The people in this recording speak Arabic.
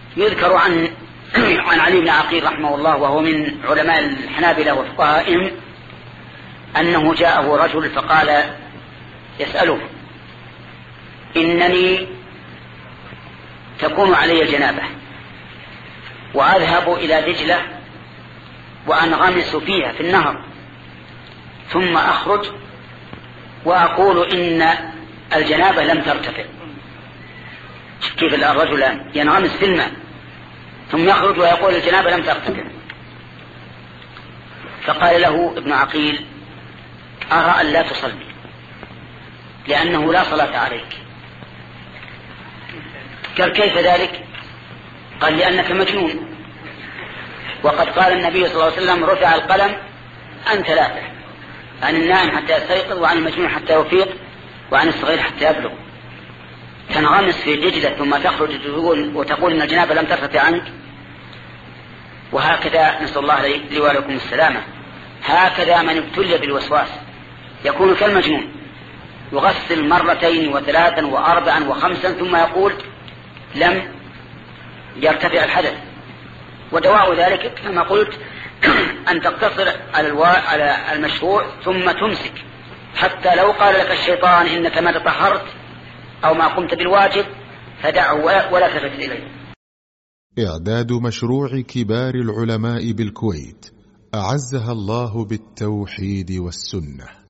يذكر عن علي بن عقيل رحمه الله وهو من علماء الحنابلة وفقهائهم أنه جاءه رجل فقال يسأله: إنني تكون علي الجنابة وأذهب إلى دجلة وأنغمس فيها في النهر، ثم أخرج وأقول إن الجنابة لم ترتفع. كيف الرجل ينغمس في الماء ثم يخرج ويقول الجنابة لم ترتفع؟ فقال له ابن عقيل: أرى أن لا تصلي لأنه لا صلاة عليك. قال: كيف ذلك؟ قال: لأنك مجنون، وقد قال النبي صلى الله عليه وسلم: رفع القلم عن ثلاثة: عن النائم حتى يستيقظ، وعن المجنون حتى يفيق، وعن الصغير حتى يبلغ. تنغمس في دجلة ثم تخرج وتقول إن الجنابة لم ترتفع عنك؟ وهكذا نسأل الله لي ولكم السلامة. هكذا من ابتلي بالوسواس يكون كالمجنون، يغسل مرتين وثلاثا وأربعا وخمسا ثم يقول لم يرتفع الحدث. ودواء ذلك كما قلت أن تقتصر على المشروع ثم تمسك، حتى لو قال لك الشيطان إنك ما تطهرت أو ما قمت بالواجب فدعه ولا تلتفت إليه. إعداد مشروع كبار العلماء بالكويت أعزها الله بالتوحيد والسنة.